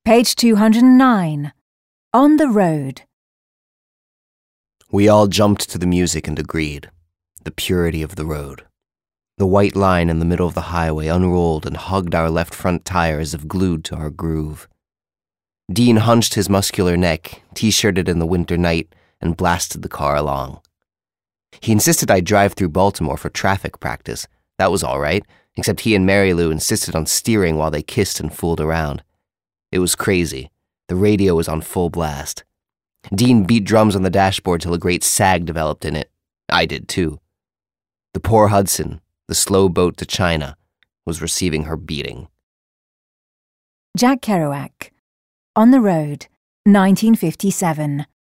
Page 209. On the road. We all jumped to the music and agreed. The purity of the road. The white line in the middle of the highway unrolled and hugged our left front tire as if glued to our groove. Dean hunched his muscular neck, t-shirted in the winter night, and blasted the car along. He insisted I drive through Baltimore for traffic practice. That was all right, except he and Mary Lou insisted on steering while they kissed and fooled around. It was crazy. The radio was on full blast. Dean beat drums on the dashboard till a great sag developed in it. I did too. The poor Hudson, the slow boat to China, was receiving her beating. Jack Kerouac. On the Road, 1957.